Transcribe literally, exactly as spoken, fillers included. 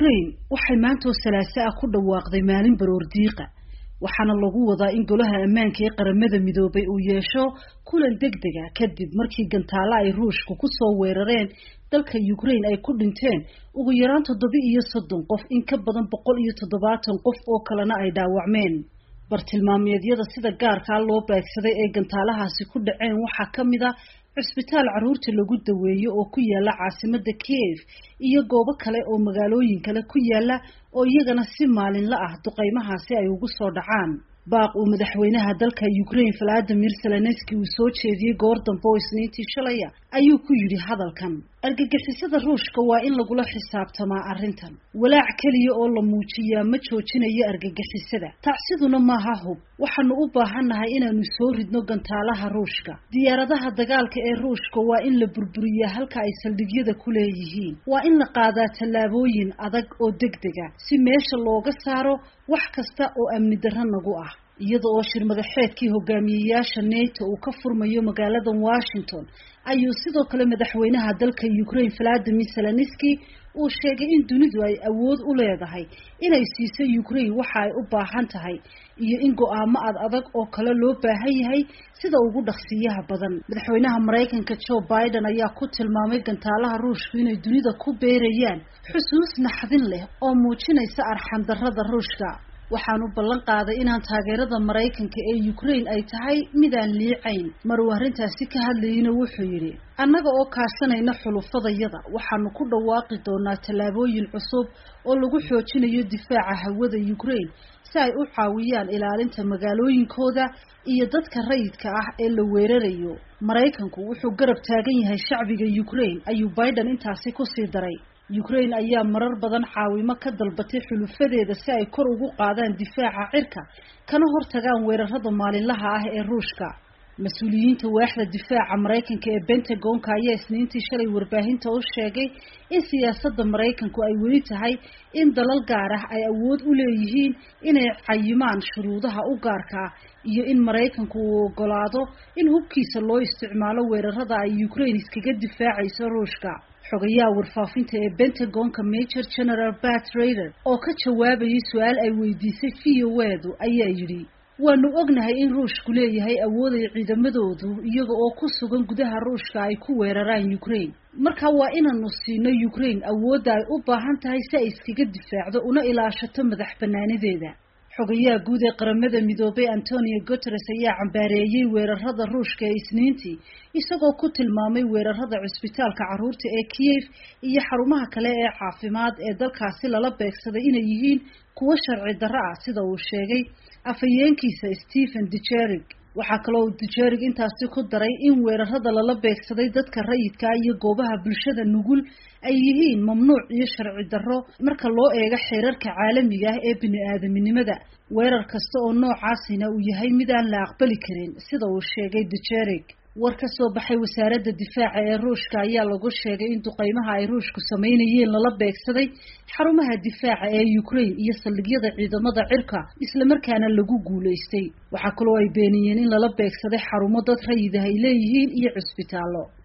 Ukraine waxay maanta oo Salaaso ah ku dhawaaqday maalin baroor diiqa waxaana lagu wadaa in golaha ammaanka ee qaramada midoobay uu yeesho kulan degdeg ah kadib markii gantaalo ay Ruushku ku soo weerareen dalka Ukraine ay ku dhinteen ugu yaraan toddoba iyo soddon qof in ka badan boqol iyo toddobaatan qof oo kalena ay dhaawacmeen bartilmaameedyada sida gaarka ah loo beegsaday ee gantaalahaasi ku dhaceen waxa kamid ah cisbitaal caruurta lagu daweeyo oo ku yaala caasimadda Kiev iyo goobo kale oo magaalooyin kale ku yaala oo iyagana si maalinle ah duqeymahaasi ay ugu soo dhacaan baaq uu madaxweynaha dalka Ukraine Volodymyr Zelensky uu soo jeediyay goor dambe oo Isniintii shalay ayuu ku yiri hadalkan argagixisada Ruushka waa in lagula xisaabtamaa arrintan walaac kaliya oo la muujiyaa ma joojinayo argagixisada tacsiduna maaha hub waxaanu u baahanahay inaanu soo ridno gantaalaha Ruushka diyaaradaha dagaalka ee Ruushka waa in la burburiyaa halka ay saldhigyada ku leeyihiin waa in la qaadaa tallaabooyin adag oo degdeg ah si meesha looga saaro wax kasta oo amni darro nagu ah iyada oo shir madaxeedkii hogaamiyayaasha NATO uu ka furmayo magaalada Washington ayuu sidoo kale madaxweynaha dalka Ukraine Volodymyr Zelensky uu sheegay in dunidu ay awood u leedahay inay siiso Ukraine waxa ay u baahan tahay iyo in go'aamo adag oo kale loo baahan yahay sida ugu dhaqsiyaha badan madaxweynaha Mareykanka Joe Biden ayaa ku tilmaamay gantaalaha Ruushku inay dunida ku beerayaan xusuus naxdin leh oo muujinaysa arxan darrada Ruushka waxaanu ballan qaaday inaan taageerada Mareykanka ee Ukraine ay tahay mid aan liicayn mar uu arrintaasi ka hadlayna wuxuu yiri annaga oo kaashanayna xulufadayada waxaanu ku dhawaaqi doonaa tallaabooyin cusub oo lagu xoojinayo difaaca hawada Ukraine si ay u caawiyaan ilaalinta magaalooyinkooda iyo dadka rayidka ah ee la weerarayo Mareykanku wuxuu garab taagan yahay shacbiga Ukraine ayuu Biden intaasi ku sii daray Ukraine ayaa marar badan caawimo ka dalbatay xulufadeeda si ay kor ugu qaadaan difaaca cirka kana hortagaan weerarada maalinlaha ah ee Ruushka mas'uuliyiinta waaxda difaaca Mareykanka ee Pentagon-ka ayaa Isniintii shalay warbaahinta u sheegay in siyaasadda Mareykanku ay weli tahay in dalal gaar ah ay awood u leeyihiin inay cayimaan shuruudaha u gaarka ah iyo in Mareykanku uu ogolaado in hubkiisa loo isticmaalo weerarada ay Ukraine iskaga difaacayso Ruushka xogayaha warfaafinta ee Pentagon-ka Major General Pat Ryder oo ka jawaabayay su'aal ay weydiisay V O A-du ayaa yiri waanu ognahay in Ruushku leeyahay awood ay ciidamadoodu iyaga oo ku sugan gudaha Ruushka ay ku weeraraan Ukraine marka waa inaanu siino Ukraine awoodda ay u baahan tahay si ay iskaga difaacdo una ilaashato madaxbannaanideeda xogayaha guud ee qaramada midoobay Antonio Guterres ayaa cambaareeyay weerarada Ruushka ee Isniintii isagoo ku tilmaamay weerarada cisbitaalka caruurta ee Kiev iyo xarumaha kale ee caafimaad ee dalkaasi lala beegsaday inay yihiin kuwa sharci darro ah sida uu sheegay afhayeenkiisa Stephen Dujarric waxa kale oo Dujarric intaasi ku daray in weerarada lala beegsaday dadka rayidka iyo goobaha bulshada nugul ay yihiin mamnuuc iyo sharci darro marka loo eego xeerarka caalamiga ah ee bini'aadamnimada weerar kasta oo noocaasina uu yahay mid aan la aqbali karin sida uu sheegay Dujarric war ka soo baxay wasaaradda difaaca ee Ruushka ayaa lagu sheegay in duqeymaha ay Ruushku sameynayeen lala beegsaday xarumaha difaaca ee Ukraine iyo saldhigyada ciidamada cirka isla markaana lagu guuleystay waxa kale oo ay beeniyeen in lala beegsaday xarumo dad rayid ah ay leeyihiin iyo cisbitaallo